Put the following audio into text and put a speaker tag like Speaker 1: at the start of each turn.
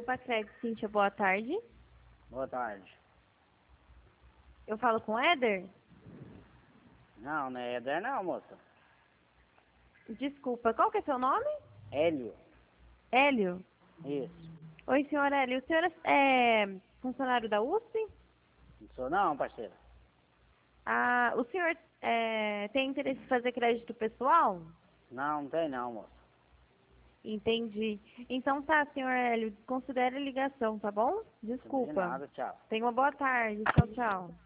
Speaker 1: Opa, Crédito, Cíntia, boa tarde.
Speaker 2: Boa tarde.
Speaker 1: Eu falo com o Éder?
Speaker 2: Não, não é Éder não, moça.
Speaker 1: Desculpa, qual que é seu nome?
Speaker 2: Hélio.
Speaker 1: Hélio?
Speaker 2: Isso.
Speaker 1: Oi, senhor Hélio, o senhor é funcionário da USP?
Speaker 2: Não sou não, parceiro.
Speaker 1: Ah, o senhor tem interesse em fazer crédito pessoal?
Speaker 2: Não, não tem não, moça.
Speaker 1: Entendi. Então tá, senhor Hélio, considere a ligação, tá bom? Desculpa.
Speaker 2: Combinado, tchau.
Speaker 1: Tenha uma boa tarde. Tchau, tchau.